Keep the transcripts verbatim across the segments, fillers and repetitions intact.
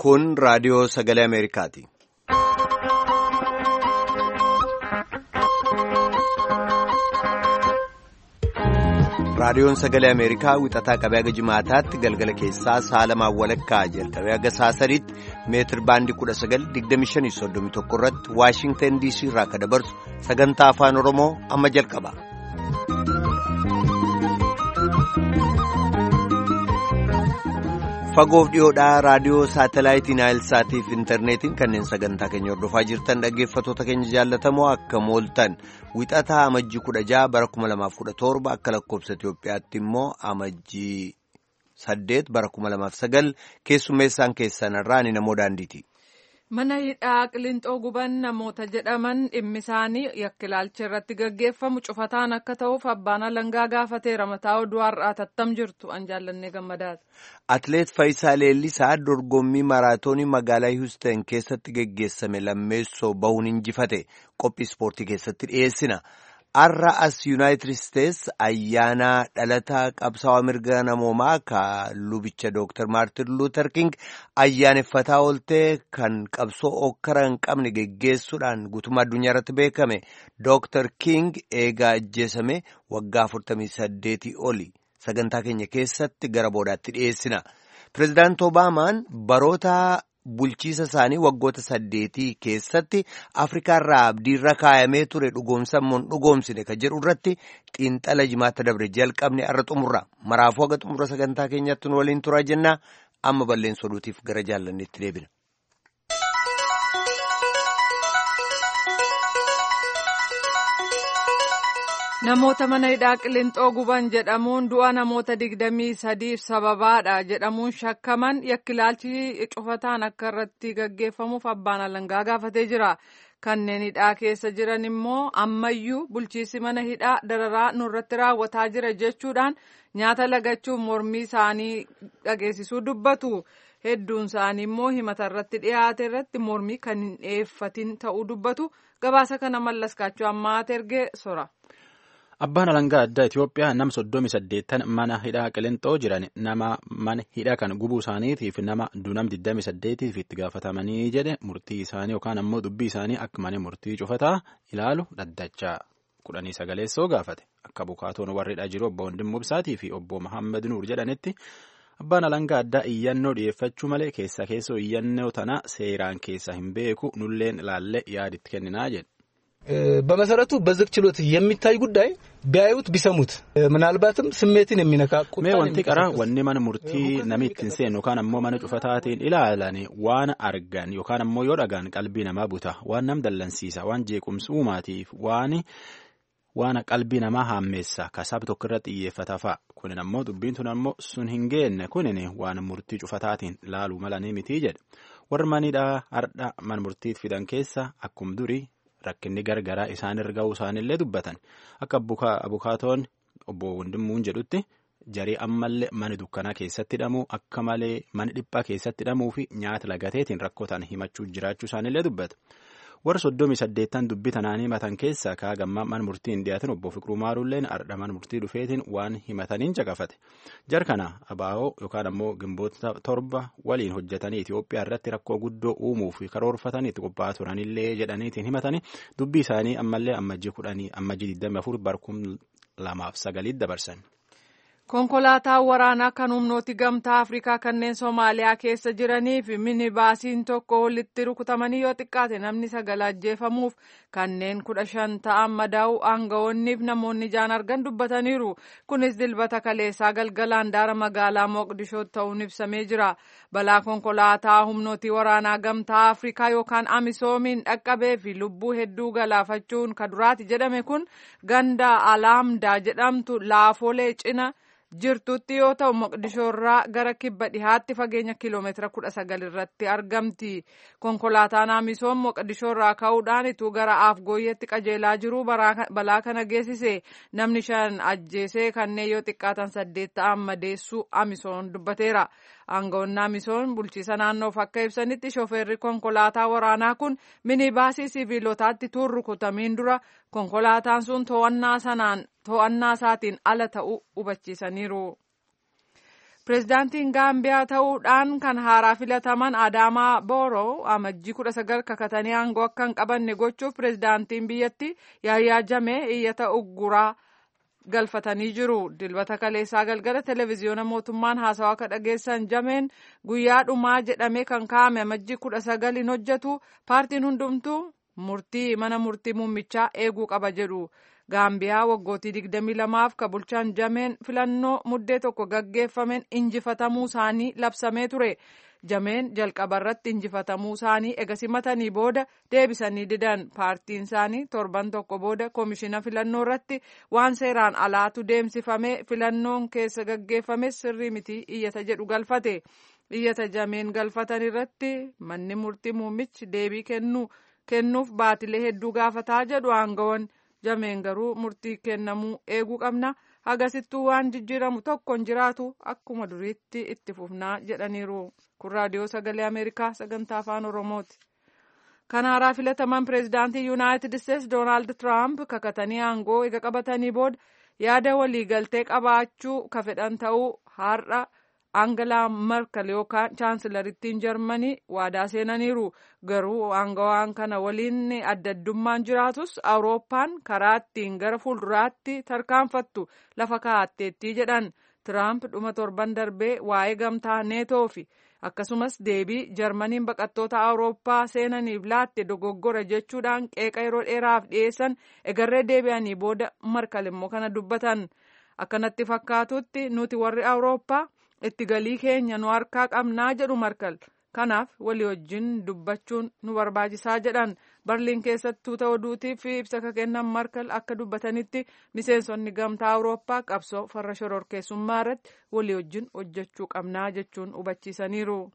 Kun raadiyoo sagalee Ameerikaati. Raadiyoon sagalee Ameerikaa wixataa qabee haga jimaataatti galgala keessaa saalamaan walakkaa jalqabee haga saasariitti meetir baandii kudha sagal digdami shanii soddomii tokko irratti Waashingtan D C irraa akka dabarsu sagantaa afaan Oromoo amma jalqaba. Fagoof dhiyoodhaa raadiyoo saatalaayitii Naayilsaatii fi intarneetiin kanneen sagantaa keenya hordofaa jirtan dhaggeeffattoota keenya jaallatamoo akka mooltan wixataa amajjii kudha jaha bara kuma lamaaf kudha torba akka lakkoofsa Itoophiyaatti immoo amajjii saddeet bara kuma lamaaf sagal keessummeessaan keessanirraa ni namoo daandiiti. Mana hidhaa Qiliinxoo guban namoota jedhaman dhimmi isaanii yakka ilaalcha irratti gaggeeffamu cufataan akka ta'uuf abbaan alangaa gaafateera. Mataa oduu har'aa tattam jirtu an jaallannee gammadaati. Atileet Faayisaa Leellisaa dorgommii maraatoonii magaalaa Hiwustan keessatti geggeessame lammeessoo bahuun injifate qophii ispoortii keessatti dhiyeessina. Har'a as Yuunaayitid Isteets ayyaana dhalataa qabsaa'aa mirga namoomaa ka lubicha Dooktar Maartin Luuter King ayyaaneffataa ooltee kan qabsoo okkara hin qabne geggeessuudhaan guutummaa addunyaa irratti beekame Dooktar King eegaa ajjeesame waggaa afurtamii saddeetii oli sagantaa keenya keessatti gara boodaatti dhiyeessina. Pireezidaant Obaamaan baroota bulchiisa isaanii waggoota saddeetii keessatti Afrikaa irraa abdiirra kaayamee ture dhugoomsammoon dhugoomsine ka jedhu irratti xiinxala jimaata dabre jalqabne har'a xumurra maraafuu haga xumura sagantaa keenyatti nu waliin turaa jennaa amma balleessa oduutiif gara jaallanneetti deebina. Namoota mana hidhaa Qiliinxoo guban jedhamuun du'a namoota digdamii sadiif sababaadha jedhamuun shakkaman yakki ilaalchi cufataan akka irratti gaggeeffamuuf abbaan alangaa gaafatee jira. Kanneen hidhaa keessa jiran immoo ammayyuu bulchiisi mana hidhaa dararaa nurratti raawwataa jira jechuudhaan nyaata lagachuuf mormii isaanii dhageessisuu dubbatu. Hedduun isaanii immoo himata irratti dhiyaate irratti mormii kan hin dhiyeeffatin ta'uu dubbatu. Gabaasa kana mallaskaachuu ammaa ergee sora. Abbaan alangaa addaa Itoophiyaa nama soddomii saddeettan mana hidhaa Qiliinxoo jiran nama mana hidhaa kan gubuu isaaniitiif nama duunam digdamii saddeetiif itti gaafatamanii jedhe murtii isaanii yookaan ammoo dubbii isaanii akka mana murtii cufataa ilaalu dhaddachaa kudhanii sagaleessoo gaafate akka bukaatoon warri hidhaa jiru obbo Wandimmoo Ibsaatii fi obbo Mahammad Nuur jedhanitti abbaan alangaa addaa iyyannoo dhiyeeffachuu malee keessa keessoo iyyannoo tana seeraan keessa hin beeku nulleen ilaallee yaaditti kenninaa jedhe. በመሰረቱ በዝግ ችሎት የሚታይ ጉዳይ ቢያዩት ቢሰሙት ምናልባትም ስሜትን የሚነካ ቁጣ ወንቲ ቀራ ወኔ ማን ሙርቲ ነሚትን ሴን ዮካን አሞ ማን ጩፈታቴን ኢላላኒ ዋን አርጋን ዮካን አሞ ዮዳጋን ቀልቢ ነማ ቡታ ዋናም ደለንሲሳ ዋን ጄቁምስ ኡማቲፍ ዋኒ ዋና ቀልቢ ነማ ሐሜሳ ከሳብ ቶክረት ይፈታፋ ኩነን አሞ ዱቢንቱን አሞ ሱን ሂንጌነ ኩነኔ ዋን ሙርቲ ጩፈታቴን ላሉ መላኔ ሚቲጀድ ወርማኒዳ አርዳ ማን ሙርቲት ፊዳን ኬሳ አኩም ዱሪ rakkinni gargaraa isaan erga'uu isaanillee dubbatan akka abukaatoon obbo Wandimmuun jedhutti jarii ammallee mana dukkanaa keessatti hidhamuu akka malee mana dhiphaa keessatti hidhamuu fi nyaata lagateetiin rakkootaan himachuu jiraachuu isaanillee dubbata. Warra soddomii saddeettan dubbii tanaanii himatan keessaa kaagammaa mana murtii hin dhiyaatin obbo Fiqiruu Maaruulleen ardha mana murtii dhufeetiin waan himataniin caqafate. Jar kana abaa'oo yookaan ammoo gimboota torba waliin hojjetanii Itoophiyaa irratti rakkoo guddoo uumuu fi karoorfatanii itti qophaa'aa turanillee jedhaniitiin himatanii dubbii isaanii ammallee ammajjii kudhanii ammajjii digdamii afur barkum lamaaf sagaliitti dabarsan. Konkolaataan waraanaa kan humnooti gamtaa Afrikaa kanneen Soomaaliyaa keessa jiranii fi minibaasiin tokko walitti rukutamanii yoo xiqqaate namni sagal ajjeefamuuf kanneen kudha shan ta'an madaa'uu aangawoonniif namoonni ijaan argan dubbataniiru. Kunis dilbata kaleessaa galgalaan daara magaalaa Moqdishoo ta'uun ibsamee jira. Balaa konkolaataa humnooti waraanaa gamtaa Afrikaa yookaan Amisoomiin dhaqqabee fi lubbuu hedduu galaafachuun kaduraati jedhame kun ganda Alaamdaa jedhamtu laafolee cina jirtutti yoo ta'u Moqdishoo irraa gara kibba dhihaatti fageenya kiiloomeetira kudha sagal irratti argamti. Konkolaataan Amisoom Moqdishoo irraa ka'uudhaan ituu gara Afgooyyeetti qajeelaa jiru balaa kana geessise. Namni shan ajjeesee kanneen yoo xiqqaatan saddeet ta'an madeessuu Amisoom dubbateera. Aangawoonni Amisoom bulchiisa naannoof akka ibsanitti shooferri konkolaataa waraanaa kun minibaasii siviilotaatti tuun rukutamiin dura konkolaataan sun to'annaa sanaan to'annaa isaatiin ala ta'uu hubachiisaniiru. Pireezidaantiin Gaambiyaa ta'uudhaan kan haaraa filataman Adaamaa Barrow amajjii kudha sagal kakatanii aangoo akka hin qabanne gochuuf pireezidaantiin biyyattii Yahyaa Jammeh iyyata ugguraa galfatanii jiru. Dilbata kaleessaa galgala televezyiyoona mootummaan haasawaa akka dhageessan Jammeen guyyaa dhumaa jedhamee kan kaa'ame amajjii kudha sagal hin hojjetu paartiin hundumtuu murtii mana murtii muummichaa eeguu qaba jedhu. Gaambiyaa waggootii digdamii lamaaf ka bulchaan Jammeen filannoo muddee tokko gaggeeffameen injifatamuu isaanii labsamee ture. Jammeen jalqaba irratti injifatamuu isaanii ega simatanii booda deebisanii didan. Paartiin isaanii torban tokko booda koomishina filannoo irratti waan seeraan alaatu deemsifamee filannoon keessa gaggeeffame sirrii miti iyyata jedhu galfate. Iyyata Jammeen galfatan irratti manni murtii muummichi deebii kennuuf baatilee hedduu gaafataa jedhu aangawoon. Jammeen garuu murtii kennamuu eeguu qabna. Agasittuu waan jijjiiramu tokko hin jiraatu akkuma duriitti itti fufnaa jedhaniiru. Kun raadiyoo sagalee Ameerikaa sagantaa afaan Oromooti. Kan haaraa filataman pireezidaantii Yuunaayitid Isteetsi Doonaald Tiraamp kakatanii aangoo eega qabatanii booda yaada waliigaltee qabaachuu ka fedhan ta'uu har'a Aangalaa Merkel yookaan chaansilarittiin Jarmanii waadaa seenaniiru. Garuu aangawaan kana waliin adda addummaan jiraatus Awurooppaan karaa ittiin gara fuulduraatti tarkaanfattu lafa kaa'atteetti jedhan. Tiraamp dhuma torban darbee waa'ee gamtaa neetoo fi akkasumas deebii Jarmaniin baqattoota Awurooppaa seenaniif laatte dogoggora jechuudhaan qeeqa yeroo dheeraaf dhiyeessan egarree deebi'anii booda Merkel immoo kana dubbatan. Akkanatti fakkaatutti nuti warri Awurooppaa itti galii keenya nu harkaa qabnaa jedhu Merkel. Kanaaf walii wajjin dubbachuun nu barbaachisaa jedhan. Barliin keessattuu ta'uu oduutiif ibsa ka kennan Merkel akka dubbatanitti miseensonni gamtaa Awurooppaa qabsoo farra shororkeessummaa irratti walii wajjin hojjechuu qabnaa jechuun hubachiisaniiru.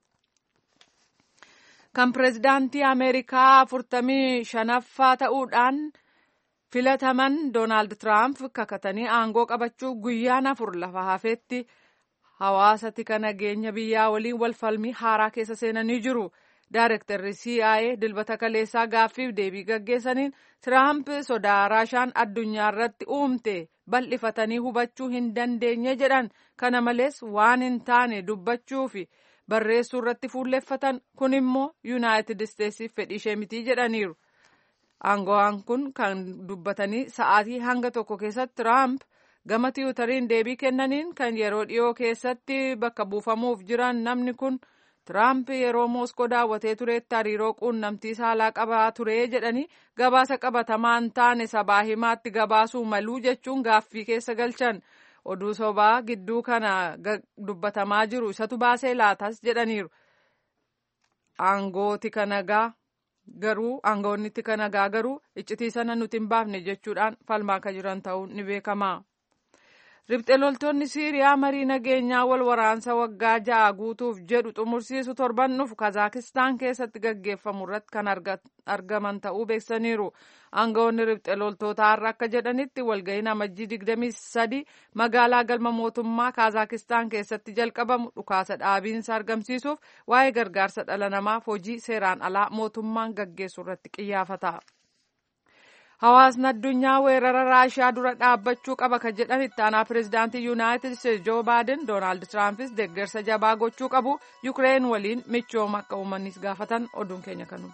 Kan pireezidaantii Ameerikaa afurtamii shanaffaa ta'uudhaan filataman Doonaald Tiraamp kakatanii aangoo qabachuu guyyaan afur lafa hafeetti hawaasatti kan nageenya biyyaa waliin wal falmii haaraa keessa seenanii jiru. Daarektarri C I A dilbata kaleessaa gaaffiif deebii gaggeessaniin Tiraamp sodaa Raashaan addunyaa irratti uumte bal'ifatanii hubachuu hin dandeenye jedhan. Kana malees waan hin taane dubbachuu fi barreessuu irratti fuulleffatan kun immoo Yuunaayitid Isteetsiif fedhii ishee miti jedhaniiru. Aangawaan kun kan dubbatanii sa'aatii hanga tokko keessatti Tiraamp gama tiwutariin deebii kennaniin kan yeroo dhiyoo keessatti bakka buufamuuf jiran namni kun Tiraamp yeroo Mooskoo daawwatee tureetti hariiroo quunnamtii saalaa qabaa ture jedhanii gabaasa qabatamaan taane sabaa himaatti gabaasuu maluu jechuun gaaffii keessa galchan. Oduu sobaa gidduu kana dubbatamaa jiru isatu baasee laatas jedhaniiru. Aangooti kanagaa garuu aangoonni kanagaa garuu iccitii sana nuti hin baafne jechuudhaan falmaa kan jiran ta'uun ni beekama. Riphxee loltoonni Siiriyaa marii nageenyaa wal waraansa waggaa ja'a guutuuf jedhu xumursiisu torban dhufu Kazaakistaan keessatti gaggeeffamu irratti kan argaman ta'uu beeksaniiru. Aangawoonni riphxee loltootaa har'a akka jedhanitti walga'iin amajjii digdamii sadi magaalaa galma mootummaa Kazaakistaan keessatti jalqabamu dhukaasa dhaabiinsa argamsiisuuf waa'ee gargaarsa dhala namaaf hojii seeraan alaa mootummaan gaggeessu irratti xiyyeeffata. Hawaasni addunyaa weerara Raashiyaa dura dhaabbachuu qaba kan jedhan itti aanaa pireezidaantii Yuunaayitid Isteetsi Joo Baaden Doonaald Tiraampis deeggarsa jabaa gochuu qabu Yukireen waliin michooma akka uummannis gaafatan oduun keenya kanuma.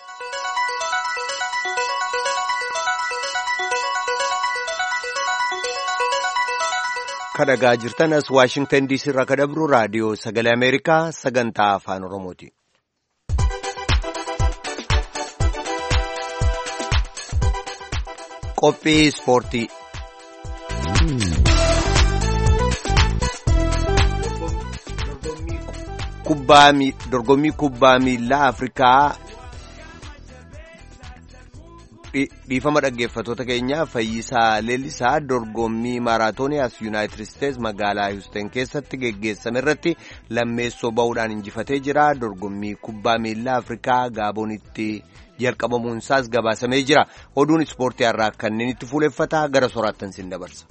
Kadhagaa jirtan as Waashingtan D C irraa kadabru raadiyoo sagalee Ameerikaa sagantaa afaan Oromooti. Qophii ispoortii. Dorgommii kubbaa miilaa Afrikaa dhiifama dhaggeeffattoota keenyaa Fayyisaa Leellisaa dorgommii maaraatoonii as Yuunaayitid Isteetsi magaalaa Houston keessatti geggeessame irratti lammeessoo bahuudhaan injifatee jira. Dorgommii kubbaa miilaa Afrikaa Gaaboonitti jalqabamuun isaas gabaasamee jira. Oduun ispoortii irraa kanneen itti fuuleffataa gara soraattan sin dabarsa.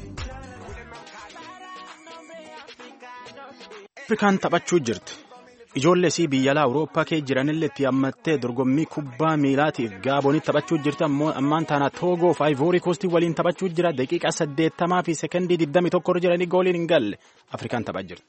Afrikaan taphachuu jirti. Ijoollee si biyya alaa Awurooppaa kee jiranillee itti hammattee dorgommii kubbaa miilaatiif Gaaboonitti taphachuu jirti ammaan taana Toogoo fi Ivory Coast waliin taphachuu jira daqiiqaa saddeettamaa fi sekondii digdamii tokko irra jiranii gooliin hin galle Afrikaan taphaa jirti.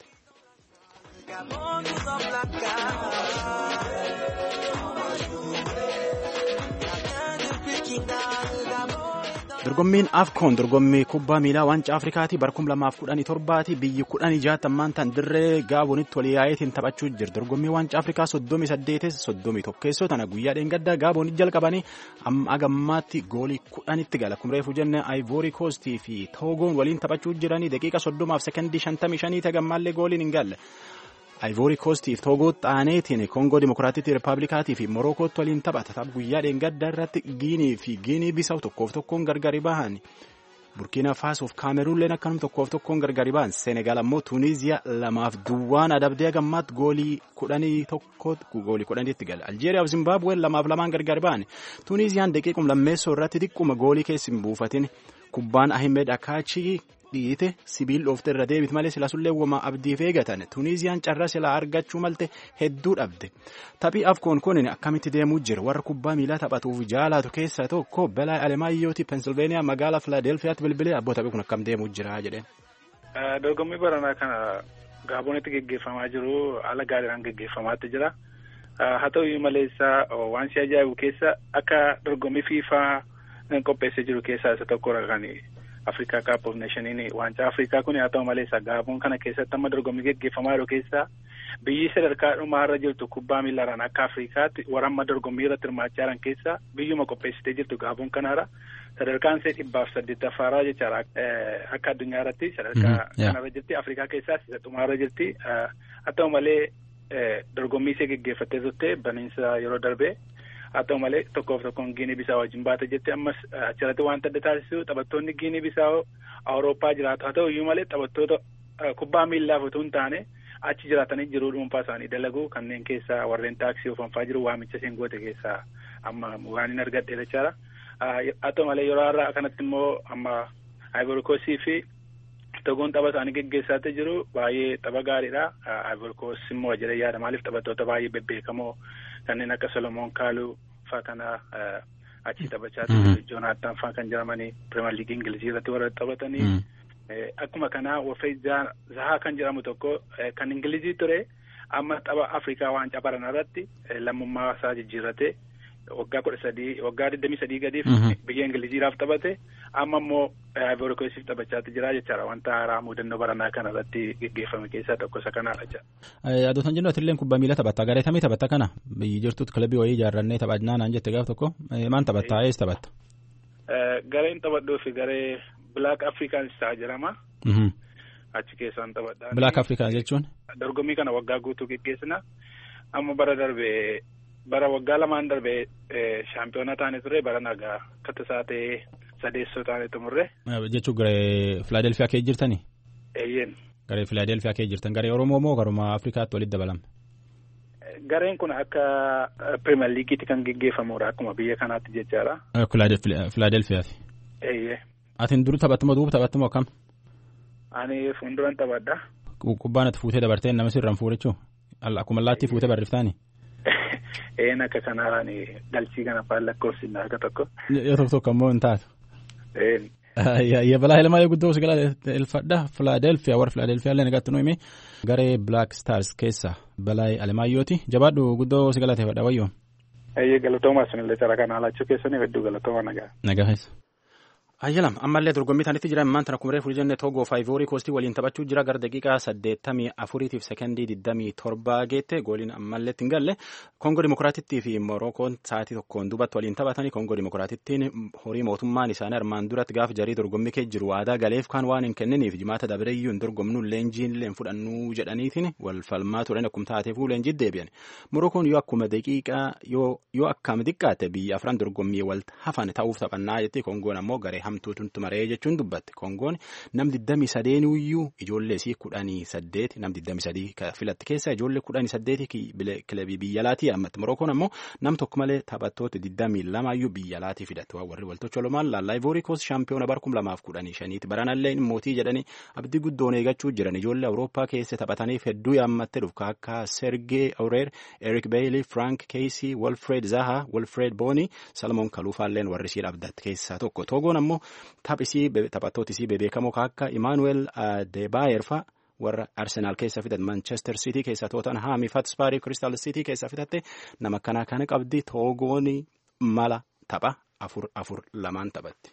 Dorgommiin Afkoon dorgommii kubbaa miilaa waancaa Afrikaatii bara kuma lamaaf kudhanii torbaati biyyi kudhanii jaatammaan tan dirree Gaaboonitti walii yaayeetiin taphachuu jira. Dorgommii waancaa Afrikaa soddomii saddeetis soddomii tokkeessoo tana guyyaa dheengaddaa Gaaboonitti jalqabanii amma gammaatti goolii kudhanitti gala. Kun reefuu jenne Ivory Coast fi Toogoon waliin taphachuu jiranii daqiiqa soddomaaf sekondii shantamii shanii tagammallee gooliin hin galle. Ivory Coast fi Toogoo xaaneetiin Koongoo Dimokiraatittii Rippaabilikaatii fi Morokootti waliin taphata. Tapha guyyaa dheengaddaa irratti Giinii fi Giinii Bisawu tokkoof tokkoon gargari bahan. Burkiina Faasoo fi Kaameruunleen akkanuma tokkoof tokkoon gargari bahan. Senegaal ammoo Tuuniiziyaa lamaaf duwwaan adabdee gammaatti goolii kudhanii tokko goolii kudhaniitti gala. Aljeeriyaa fi Zimbaabuween lamaaf lamaan gargari bahan. Tuuniiziyaan daqiiquma lammeessoo irratti xiqquma goolii keessa hin buufatin. Kubbaan Ahimed Akaachii dhiite sibiil dhoofte irra deebit malee sila sullee wama abdiif eegatan Tuuniiziyaan carraa silaa argachuu malte hedduu dhabde. Taphii Afkoon kun akkamitti deemuu jira warra kubbaa miilaa taphatuuf jaalatu keessaa tokko Belaa Alemaayyootii Pensilveeniyaa magaalaa Filaadelfiyaatti bilbilee abboo taphii kun akkam deemuu jira jedheen. Dorgommii baranaa kana Gaaboonitti geggeeffamaa jiru haala gaariidhaan geggeeffamaatti jira. Haa ta'u malee waan si ajaa'ibu keessa akka dorgommii fiifaa qopheessee jiru keessaa isa tokkodha kan Afrikaa Cup of Nations waancaa Afrikaa kun haa ta'u malee Gaaboon kana keessatti amma dorgommii geggeeffamaa jiru keessaa biyyi sadarkaa dhumaarra jirtu kubbaa miilaraan akka Afrikaatti waramma dorgommii irratti hirmaachaa jiran keessaa biyyuma qopheessitee jirtu Gaaboon kanaara sadarkaan ishee dhibbaaf saddeettaffaarraa jechaadha akka addunyaa irratti sadarkaa kanarra jirti Afrikaa keessaas isa dhumaarra jirti haa ta'u malee dorgommii ishee geggeeffattee turte baniinsa yeroo darbee. Haa ta'u malee tokkoof tokkoon Giinii Bisaawoo wajjin baate jettee ammas achirratti wanta adda taasisu taphattoonni Giinii Bisaawoo Awurooppaa jiraatu haa ta'u iyyuu malee taphattoota kubbaa miillaaf utuu hin taane achi jiraatanii jiruu dhuunfaa isaanii dalagu kanneen keessaa warreen taaksii oofaa jiru waamicha isheen goote keessaa amma waan hin argadhe jechaadha. Haa ta'u malee yeroo har'aa kanatti immoo amma Ivory Coast fi Togoon tapha isaanii geggeessaa jiru baay'ee tapha gaariidha. Ivory Coast immoo jedhee yaada maaliif taphattoota baay'ee bebbeekamoo kanneen akka Solomoon Kaaluu faa kana achi taphachaa jiru Joonaatan faa kan jedhamanii Pirimeer Liigii Ingilizii irratti warra taphatanii akkuma kanaa Wafeet Zahaa kan jedhamu tokko kan Ingilizii ture amma tapha Afrikaa waancaa baranaa irratti lammummaa isaa jijjiirratee waggaa kudha sadii waggaa digdamii sadii gadiif biyya Ingiliziidhaaf taphate amma immoo Ivory Coast taphachaa jira jechaadha wanta haaraa mudannoo baranaa kana irratti geggeeffame keessaa tokko isa kanaadha jecha. Adoota jennu atilleen kubbaa miilaa taphatta garee tamii taphatta kana biyyi jirtutti kilabii wayii ijaarrannee taphannaa naan jette gaaf tokko maan taphatta ees taphatta? Gareen taphadhuu fi garee Black Africans ta'a jedhama. Achi keessaan taphadhaa. Black Africans jechuun? Dorgommii kana waggaa guutuu geggeessina amma bara darbee bara waggaa lamaan darbee shaampiyoona taane ture bara nagaa kattisaa ta'ee sadeessoo taane tumurre. Jechuun garee Filaadelfiyaa kee jirtanii? Eeyyeen. Garee Filaadelfiyaa kee jirtan garee Oromoo moo garuma Afrikaatti walitti dabalame? Gareen kun akka Pirimeer Liigiitti kan geggeeffamudha akkuma biyya kanaatti jechaadha. Filaadelfiyaati. Eeyyee. Atiin duri taphattuma duuba taphattuma akkam? Ani fuulduran taphadha. Kubbaan ati fuutee dabartee nama sirraan fuudhechuu? Akkuma allaattii fuutee barreeffaani? Een akka kanaraan galchii kana fa'aa lakkoofsinna akka tokko. Yoo tokko tokko ammoo hin taatu. Een. Balaa ilmaa yoo guddoo ilfadha Filaadelfiyaa warra Filaadelfiyaa illee nagaatti nu himi garee Black Stars keessa Balaa Alemaayyooti jabaadhu guddoo si galateeffadha wayyoo. Eeyyee galatoomaa sinillee cara kana alaachuu keessanii hedduu galatoomaa nagaa. Nagaa keessa. Ayyalam ammallee dorgommii tanitti jira immaan tana kumree fuuljenne Toogoo fi Ivory Coast waliin taphachuu jira gara daqiiqaa saddeettamii afuriitiif sekondii digdamii torba geette gooliin ammallee hin galle Koongoo Dimokiraatittii fi Morookoon sa'aatii tokkoon duubatti waliin taphatanii Koongoo Dimokiraatittiin horii mootummaan isaanii armaan duratti gaaf jarii dorgommii kee jiru waadaa galeef kan waan hin kenniniif jimaata dabireeyyuu hin dorgomnu leenjiin illee fudhannuu jedhaniitiin wal falmaa turan akkuma taateefuu leenjii deebi'an Morookoon yoo akkuma daqiiqaa yoo yoo akkam xiqqaate biyya afran dorgommii wal hafan ta'uuf taphannaa jetti Koongoon ammoo garee hamtuutu maree jechuun dubbatti. Kongoon nam digdamii sadeenuyyuu ijoollee isii kudhanii saddeet nam digdamii sadii filatti keessa ijoollee kudhanii saddeeti kilabii biyya alaatii ammatti. Morookoon ammoo nam tokko malee taphattoota digdamii lamaayyuu biyya alaatii fidatte waan warri waltocha olumaan laallaa Ivory Coast shaampiyoona bara kuma lamaaf kudhanii shaniiti. Baranallee mootii jedhanii abdii guddoon eeggachuu jiran ijoollee Awurooppaa keessa taphataniif hedduu yaammattee dhufka akka Sergey Aurier, Eric Bailey, Frank Casey, Wilfred Zaha, Wilfred Bony, Salomon Kalufaalleen warri ishee dhabdatte keessaa tokko. Togoon ammoo taphattoota isii bebeekamoo akka Emmanuel Adebayor fa'a warra Arsenal keessa fidatte, Manchester City keessa Tottenham, Hotspur, Crystal City keessa fidatte nama akkanaa kana qabdi. Togoon mala tapha afur afur lamaan taphatti.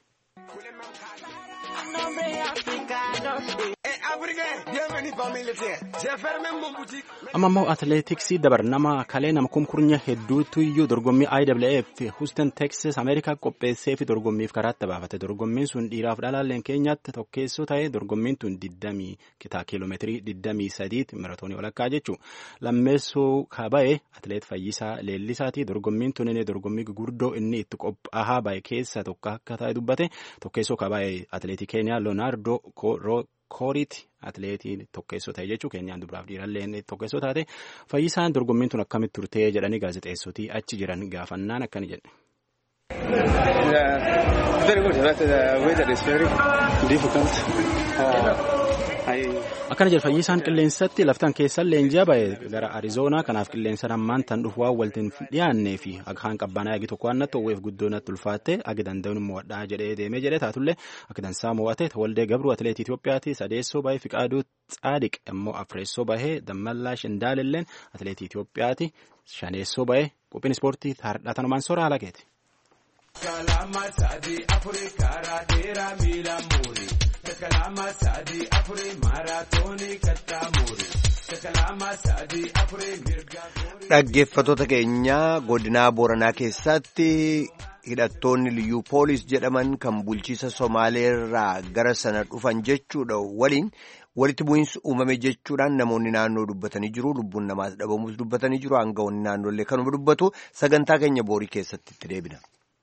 Amma immoo atileetiksii dabarnama kalee nama kumkurnya hedduutu iyyuu dorgommii I W F Houston Texas Ameerikaa qopheessee fi dorgommiif karaatti baafate. Dorgommiin sun dhiiraaf dhalaalleen keenyatti tokkeessoo ta'e dorgommiin tun digdamii kiiloomeetirii digdamii sadiitti maratoonii walakkaa jechuun lammeessoo kaba'e atileet Fayyisaa Leellisaati. Dorgommiin tun inni dorgommii gurguddoo inni itti qophaa'aa bahe keessa tokko akka ta'e dubbate. Tokkeessoo kaba'e atileetii Keeniyaa Leonardo Kooriiti atileetii tokkeessoo ta'e jechuun Keeniyaan dubaraaf dhiirallee tokkeessoo taate. Fayyisaan dorgommiin tun akkamitti turtee jedhanii gaazexeessotii achi jiran gaafannaan akkani jedhe. Akkana jedhe Fayyisaan qilleensatti laftan keessan leenji'a ba'e gara Arizoonaa kanaaf qilleensa ammaan tan dhufu waan waltiin dhiyaannee fi akkaan qabbanaa agi tokko waan natti ho'eef guddoo natti ulfaatte agi danda'uun mo'adhaa jedhee deemee jedhee taatullee akka dansaa mo'ate Waldee Gabruu atileetii Itoophiyaati. Sadeessoo ba'ee Fiqaaduu Tsaadiq immoo Afreessoo ba'ee Dammallaash Indaalilleen atileetii Itoophiyaati. Shaneessoo ba'ee qophiin ispoortii taardhatanumaan soora haala keeti. Dhaggeeffattoota keenya godinaa Booranaa keessatti hidhattoonni liyyuu poolis jedhaman kan bulchiisa Somaaleerraa gara sana dhufan jechuudha waliin walitti bu'iinsi uumame jechuudhaan namoonni naannoo dubbatanii jiru. Lubbuun namaas dhabamuus dubbatanii jiru. Aangawoonni naannoollee kanuma dubbatu. Sagantaa keenya boorii keessatti itti deebina.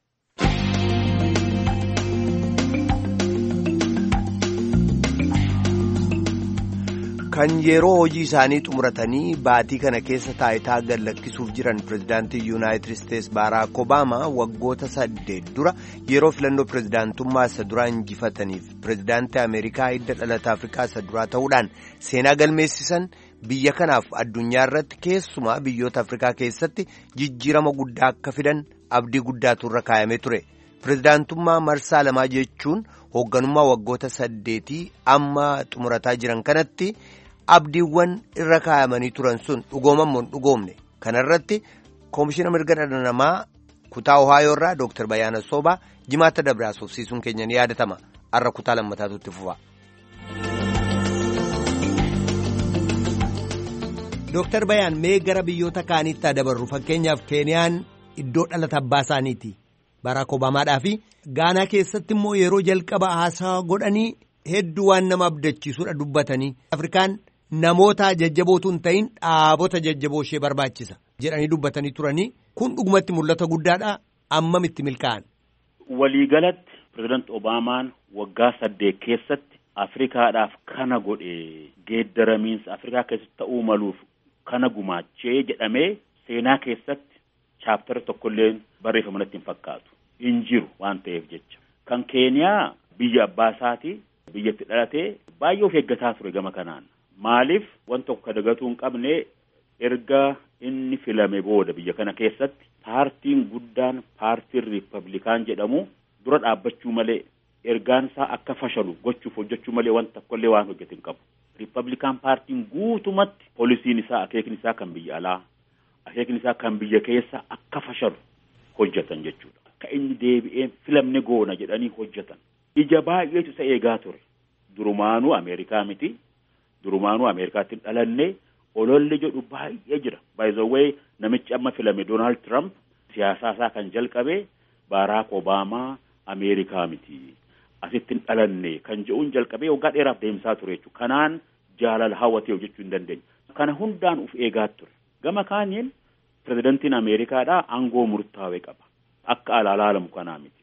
Kan yeroo hojii isaanii xumuratanii baatii kana keessa taayitaa gad lakkisuuf jiran pirezidaantii Yuunaayitid Isteets Baaraak Obaamaa waggoota saddeet dura yeroo filannoo pirezidaantummaa isa duraa injifataniif pirezidaantii Ameerikaa hidda dhalata Afrikaa isa duraa ta'uudhaan seenaa galmeessisan biyya kanaaf addunyaa irratti keessumaa biyyoota Afrikaa keessatti jijjiirama guddaa akka fidan abdii guddaatu irra kaayamee ture. Pirezidaantummaa marsaa lamaa jechuun hoogganummaa waggoota saddeetii amma xumurataa jiran kanatti abdiiwwan irra kaayamanii turan sun dhugoomamuun dhugoomne. Kana irratti koomishina mirga dhala namaa kutaa Ohaayoo irraa Dooktar Bayaana Soobaa jimaata dabraa soofsiisuun keenya ni yaadatama. Har'a kutaa lammataatu itti fufa. Dooktar Bayaan mee gara biyyoota kaanitti dabarru fakkeenyaaf Keeniyaan iddoo dhalata abbaa isaaniiti. Baaraak Obaamaadhaa fi Gaanaa keessatti immoo yeroo jalqaba haasaa godhanii hedduu waan nama abdachiisuudha dubbatanii. Afrikaan namoota jajjabootu hin ta'in dhaabota jajjaboo ishee barbaachisa jedhanii dubbatanii turanii. Kun dhugumatti mul'ata guddaadha. Ammamitti milkaa'an. Waliigalatti pirezidaant Obaamaan waggaa saddeet keessatti Afrikaadhaaf kana godhe geeddaramiinsa Afrikaa keessatti ta'uu maluuf kana gumaachee jedhamee seenaa keessatti chaaptara tokkollee barreeffamatti hin fakkaatu. Hin jiru waan ta'eef jecha. Kan Keeniyaa biyya abbaa isaatii biyyatti dhalatee baay'ee of eeggataa ture gama kanaan. Maaliif waan tokko dagatuu hin qabne erga inni filame booda biyya kana keessatti paartiin guddaan paartiin Riippablikaan jedhamu dura dhaabbachuu malee ergaan isaa akka fashalu gochuuf hojjechuu malee waan tokkollee waan hojjete hin qabu. Riippablikaan paartiin guutumatti poolisiin isaa akeekni isaa kan biyya alaa akeekni isaa kan biyya keessa akka fashalu hojjetan jechuudha. Akka inni deebi'ee filamne goona jedhanii hojjetan. Ija baay'eetu isa eegaa ture. Durumaanuu Ameerikaa miti. Durumaanuu Ameerikaatti dhalanne ololli jedhu baay'ee jira. By the way namichi amma filame Donald Trump siyaasaa isaa kan jalqabe Baaraak Obaamaa Ameerikaa miti. Asitti dhalanne kan jedhuun jalqabee waggaa dheeraaf deemsaa ture jechuudha. Kanaan jaalala hawwatee hojjechuu hin dandeenye. Kana hundaan uf eegaa ture. Gama kaaniin pirezidantiin Ameerikaadhaa aangoo murtaawee qaba. Akka alaalaalamu kanaa miti.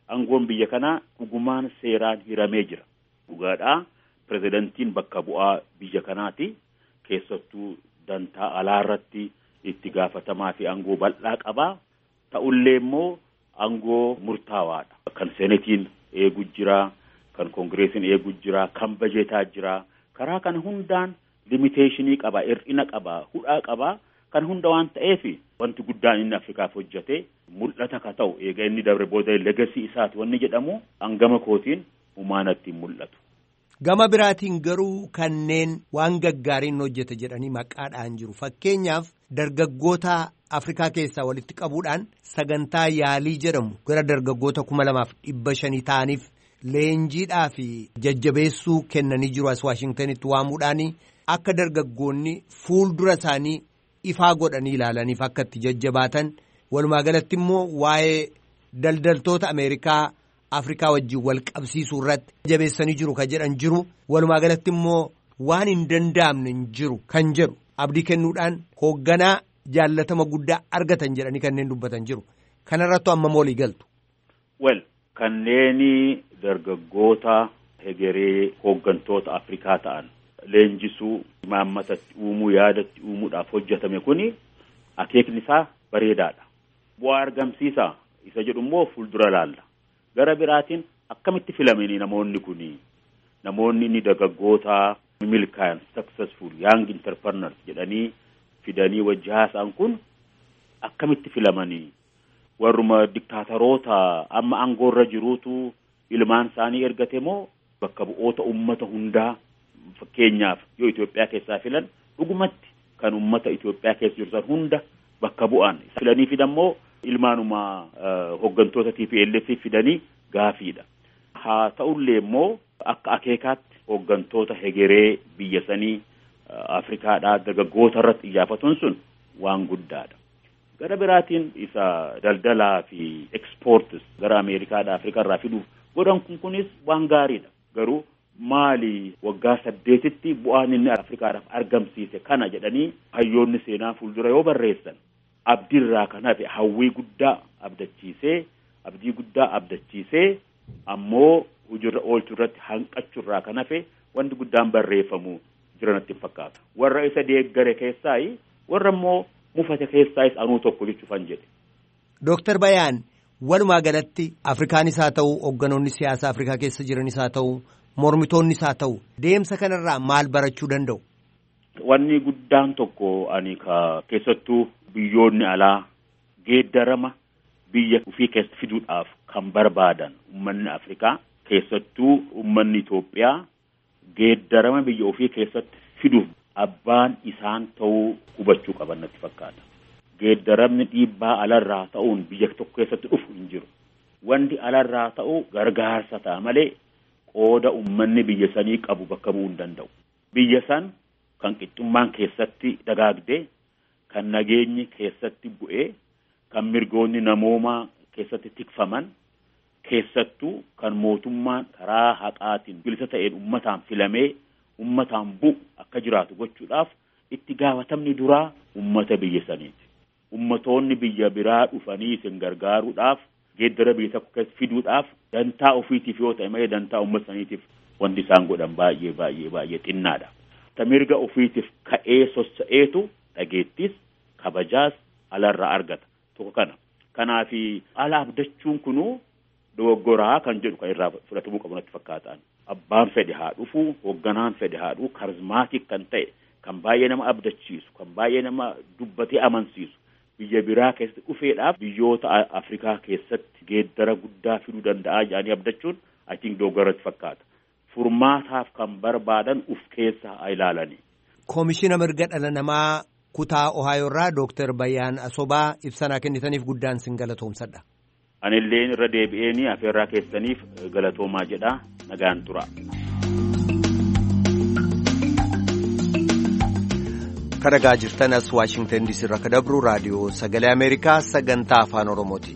aangoon biyya kanaa dhugumaan seeraan hiramee jira. Dhugaadhaa pirezidantiin bakka bu'aa biyya kanaati. Keessattuu dantaa alaa irratti itti gaafatamaa fi aangoo bal'aa qabaa. Ta'ullee immoo aangoo murtaawaadha. Kan senetiin eegu jira, kan koongireesiin eegu jira, kan bajeetaa jira. Karaa kana hundaan limiteeshinii qaba, hir'ina qaba, hudhaa qaba. Kan hunda waan ta'eef wanti guddaan inni Afrikaaf hojjete mul'ata ka ta'u eega inni dabre booda legacy isaati wanni jedhamu hangama kootiin humaanatti mul'atu. Gama biraatiin garuu kanneen waan gaggaariin hojjete jedhanii maqaadhaan jiru. Fakkeenyaaf dargaggoota Afrikaa keessaa walitti qabuudhaan sagantaa yaalii jedhamu gara dargaggoota kuma lamaaf dhibba shanii ta'aniif leenjiidhaa fi jajjabeessuu kennanii jiru as Waashingtanitti waamuudhaan akka dargaggoonni fuuldura isaanii ifaa godhanii ilaalaniif akka itti jajjabaatan walumaa galatti immoo waa'ee daldaltoota Ameerikaa Afrikaa wajjin wal qabsiisuu irratti jabeessanii jiru kan jedhan jiru walumaa galatti immoo waan hin danda'amne hin jiru kan jedhu abdii kennuudhaan hoogganaa jaallatama guddaa argatan jedhanii kanneen dubbatan jiru kanarrattu amma moolii galtu. Well kanneen dargaggoota hegeree hooggantoota Afrikaa ta'an. Leenjisuu imaammatatti uumuu yaadatti uumuudhaaf hojjetame kuni akeekni isaa bareedaadha. Bu'aa argamsiisa isa jedhu immoo fuuldura laalla. Gara biraatiin akkamitti filamanii namoonni kuni namoonni inni dargaggoota milkaa'an successful young entrepreneurs jedhanii fidanii wajjaasaan kun akkamitti filamanii warruma diktaataroota amma aangoorra jiruutu ilmaan isaanii ergate moo bakka bu'oota ummata hundaa. Fakkeenyaaf yoo Itoophiyaa keessaa filan dhugumatti kan ummata Itoophiyaa keessa jiran hunda bakka bu'an filanii fidammoo ilmaanuma hooggantoota T P L F fidanii gaafiidha. Haa ta'ullee immoo akka akeekaatti hooggantoota hegeree biyya sanii Afrikaadhaa dargaggoota irratti xiyyaafatuun sun waan guddaadha. Gara biraatiin isa daldalaa fi exports gara Ameerikaadhaa Afrikaa irraa fiduuf godhan kun kunis waan gaariidha. Garuu maali waggaa saddeetitti bu'aan inni Afrikaadhaaf argamsiise kana jedhanii hayyoonni seenaa fuuldura yoo barreessan abdiirraa kan hafe hawwii guddaa abdachiisee abdii guddaa abdachiisee ammoo hujirra oolchuu irratti hanqachuurraa kan hafe wanti guddaan barreeffamu jiranatti fakkaata. Warra isa deeggare keessaayi warra immoo mufate keessaayis anuu tokko jechuufan jedhe. Dooktar Bayaan walumaa galatti Afrikaanis haa ta'u hoogganoonni siyaasaa Afrikaa keessa jiranis haa ta'u mormitoonnis haa ta'u deemsa kanarraa maal barachuu danda'u? Wanni guddaan tokko ani ka keessattuu biyyoonni alaa geeddarama biyya ofii keessa fiduudhaaf kan barbaadan ummanni Afrikaa keessattuu ummanni Itoophiyaa geeddarama biyya ofii keessatti fiduuf abbaan isaan ta'uu hubachuu qaban natti fakkaata. Geeddaramni dhiibbaa alarraa ta'uun biyya tokko keessatti dhufu hin jiru. Wanti alarraa ta'u gargaarsa ta'a malee qooda ummanni biyya sanii qabu bakka bu'uu hin danda'u. Biyya san kan qixxummaan keessatti dagaagdee, kan nageenyi keessatti bu'ee, kan mirgoonni namoomaa keessatti tikfaman, keessattuu kan mootummaan karaa haqaatiin bilisa ta'een ummataan filamee ummataan bu'u akka jiraatu gochuudhaaf itti gaafatamni duraa ummata biyya saniiti. Ummatoonni biyya biraa dhufanii isin gargaaruudhaaf geeddara biyya tokko keessa fiduudhaaf dantaa ofiitiif yoo ta'e malee dantaa ummata saniitiif wanti isaan godhan baay'ee baay'ee baay'ee xinnaadha. Tamirga ofiitiif ka'ee sossa'eetu dhageettis kabajaas alarraa argata tokko kana. Kanaafi ala abdachuun kunuu dogoggoraa kan jedhu kan irraa fudhatamuu qabu natti fakkaataan. Abbaan fedhe haa dhufu, hoogganaan fedhe haa dhufu, karizmaatik kan ta'e, kan baay'ee nama abdachiisu, kan baay'ee nama dubbatee amansiisu. Biyya biraa keessatti dhufeedhaaf biyyoota Afrikaa keessatti geeddara guddaa fiduu danda'a jedhanii abdachuun I think dogoggoratti fakkaata. Furmaataaf kan barbaadan uf keessa haa ilaalani. Koomishina mirga dhala namaa kutaa Ohayoo irraa Dooktar Bayyaan Asobaa ibsanaa kennitaniif guddaan sin galatoomsadha. Anillee irra deebi'eenii afeerraa keessaniif galatoomaa jedhaa nagaan tura. Kan dhagaa jirtan as Waashingtan D C irraa kan dabru raadiyoo sagalee Ameerikaa sagantaa afaan Oromooti.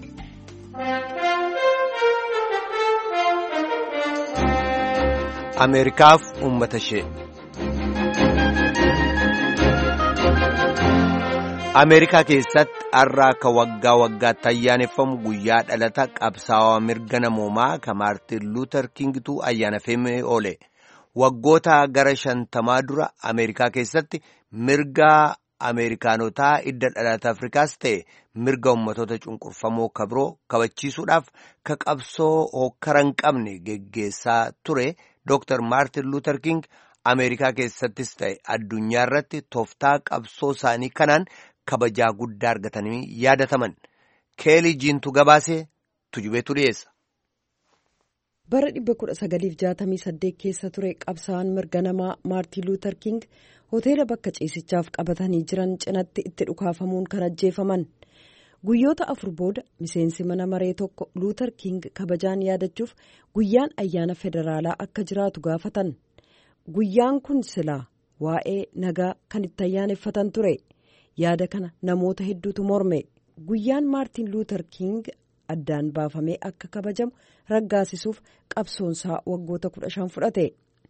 Ameerikaaf uummata ishee. Ameerikaa keessatti har'a akka waggaa waggaatti ayyaaneffamu guyyaa dhalata qabsaa'aa mirga namoomaa kan Maartin Luuter Kingitu ayyaaneffamee oole. Waggoota gara shantamaa dura Ameerikaa keessatti mirga Ameerikaanotaa idda dhalata Afrikaas ta'e mirga ummatoota cunqurfamoo kabiroo kabachiisuudhaaf ka qabsoo hokkara hin qabne geggeessaa ture Dooktar Maartin Luuter King Ameerikaa keessattis ta'e addunyaa irratti tooftaa qabsoo isaanii kanaan kabajaa guddaa argatanii yaadataman. Keelii Jiintu gabaasee tujubeetu dhiyeessa. Bara dhibba kudha sagaliif jaatamii saddeet keessa ture qabsaa'aan mirga namaa Maartin Luuter King hoteela bakka ciisichaaf qabatanii jiran cinatti itti dhukaafamuun kan ajjeefaman. Guyyoota afur booda miseensi mana maree tokko Luuter King kabajaan yaadachuuf guyyaan ayyaana federaalaa akka jiraatu gaafatan. Guyyaan kun silaa waa'ee nagaa kan itti ayyaaneffatan ture. Yaada kana namoota hedduutu morme. Guyyaan Maartin Luuter King addaan baafamee akka kabajamu raggaasisuuf qabsoonsaa waggoota kudha shan fudhate.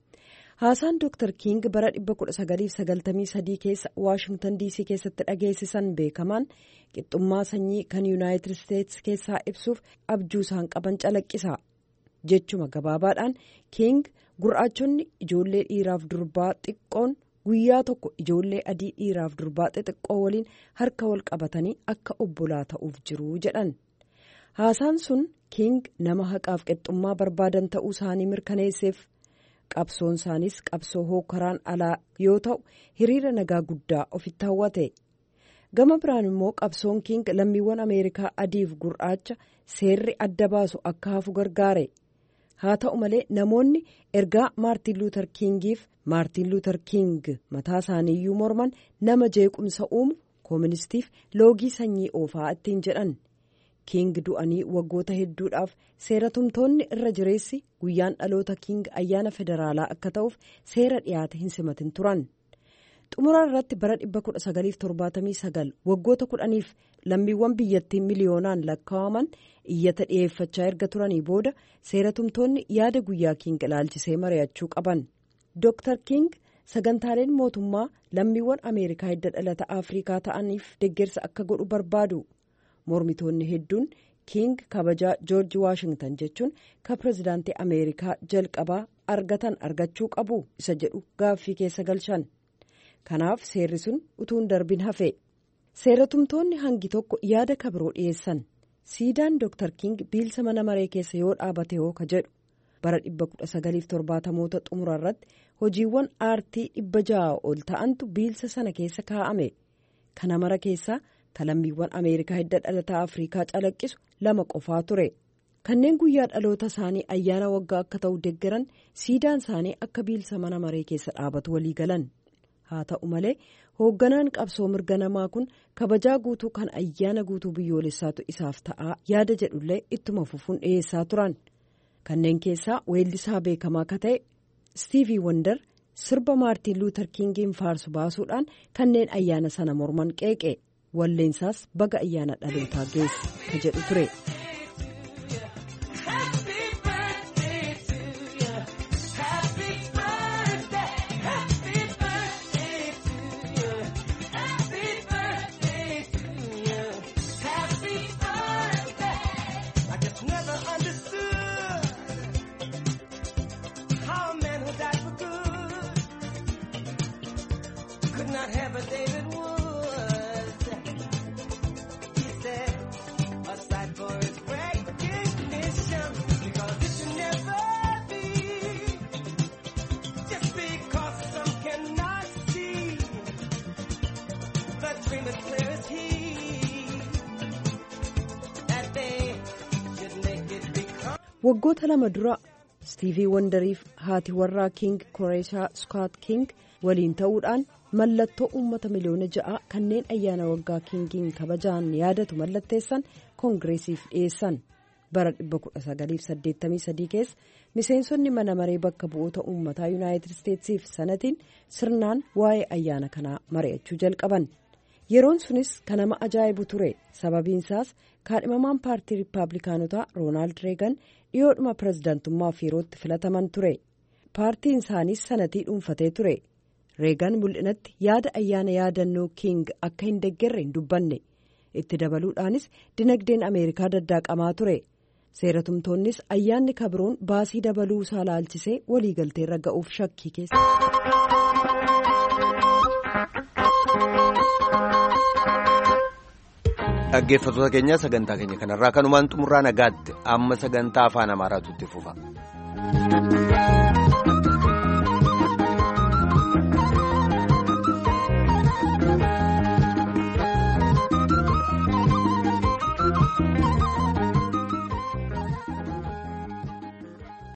Haasaan Dooktar King bara dhibba kudha sagaliif sagaltamii sadii keessa Waashingtan diisii keessatti dhageessisan beekamaan qixxummaa sanyii kan Yuunaayitid Isteetsi keessaa ibsuuf abjuu isaan qaban calaqqisa. Jechuma gabaabaadhaan King gurraachonni ijoollee dhiiraaf durbaa xiqqoon guyyaa tokko ijoollee adii dhiiraaf durbaa xixiqqoo waliin harka wal qabatanii akka obbolaa ta'uuf jiru jedhan. Haasaan sun King nama haqaaf qixxummaa barbaadan ta'uu isaanii mirkaneesseef. Qabsoon isaanis qabsoo hookaraan alaa yoo ta'u hiriira nagaa guddaa ofitti hawwate. Gama biraan immoo qabsoon King lammiiwwan Ameerikaa adiif gurraacha seerri adda baasu akka hafu gargaare. Haa ta'u malee namoonni ergaa Maartin Luuter Kingiif Maartin Luuter King mataa isaaniiyyuu morman nama jeequmsa uumu kooministiif loogii sanyii oofaa ittiin jedhan. King du'anii waggoota hedduudhaaf seera tumtoonni irra jireessi guyyaan dhaloota King ayyaana federaalaa akka ta'uuf seera dhiyaate hin simatin turan. Xumura irratti bara dhibba kudha sagaliif torbaatamii sagal waggoota kudhaniif lammiiwwan biyyattii miliyoonaan lakkaa'aman iyyata dhiyeeffachaa erga turanii booda seera tumtoonni yaada guyyaa King ilaalchisee mari'achuu qaban. Dooktar King sagantaaleen mootummaa lammiiwwan Ameerikaa hidda dhalata Afrikaa ta'aniif deeggarsa akka godhu barbaadu. Mormitoonni hedduun King kabajaa Joorji Waashingtan jechuun ka pirezidaantii Ameerikaa jalqabaa argatan argachuu qabu isa jedhu gaaffii keessa galchan. Kanaaf seerri sun utuun darbin hafe. Seeratumtoonni hangi tokko yaada kabiroo dhiyeessan. Siidaan Dooktar King biilsa mana maree keessa yoo dhaabate hoo ka jedhu. Bara dhibba kudha sagaliif torbaatamoota xumura irratti hojiiwwan aartii dhibba ja'a ol ta'antu biilsa sana keessa kaa'ame. Kana mara keessaa lammiiwwan Ameerikaa hidda dhalataa Afrikaa calaqqisu lama qofaa ture. Kanneen guyyaa dhaloota isaanii ayyaana waggaa akka ta'u deeggaran siidaan isaanii akka biilsa mana maree keessa dhaabatu walii galan. Haa ta'u malee hoogganaan qabsoo mirga namaa kun kabajaa guutuu kan ayyaana guutuu biyyoolessaatu isaaf ta'aa yaada jedhullee ittuma fufuun dhiyeessaa turan. Kanneen keessaa weellisaa beekamaa akka ta'e Stevie Wonder sirba Maartin Luuter Kingiin faarsu baasuudhaan kanneen ayyaana sana morman qeeqe. Walleensaas baga ayyaana dhalootaa geesse ka jedhu ture. Waggoota lama dura Stevie Wonderiif haati warraa King Koreeshaa Scott King waliin ta'uudhaan mallattoo uummata miliyoona ja'a kanneen ayyaana waggaa Kingiin kabajaan yaadatu mallatteessan koongireesiif dhiyeessan. Bara dhibba kudha sagaliif saddeettamii sadii keessa miseensonni mana maree bakka bu'oota uummataa Yuunaayitid Isteetsiif sanatiin sirnaan waa'ee ayyaana kanaa mari'achuu jalqaban. Yeroon sunis kan nama ajaa'ibu ture. Sababiinsaas kaadhimamaan paartii Riippaabilikaanotaa Roonaald Reegan dhiyoodhuma pirezidaantummaaf yerootti filataman ture. Paartiin isaaniis sanatii dhuunfatee ture. reegan mul'inatti yaada ayyaana yaadannoo King akka hin deeggarre hin dubbanne. Itti dabaluudhaanis dinagdeen Ameerikaa daddaaqamaa ture. Seeratumtoonnis ayyaanni kabroon baasii dabaluu isaa laalchisee waliigalteerra ga'uuf shakkii keessa. Dhaggeeffattoota keenya sagantaa keenya kanarraa kanumaan xumurraa nagaatti amma sagantaa afaan Amaaraatu itti fufa.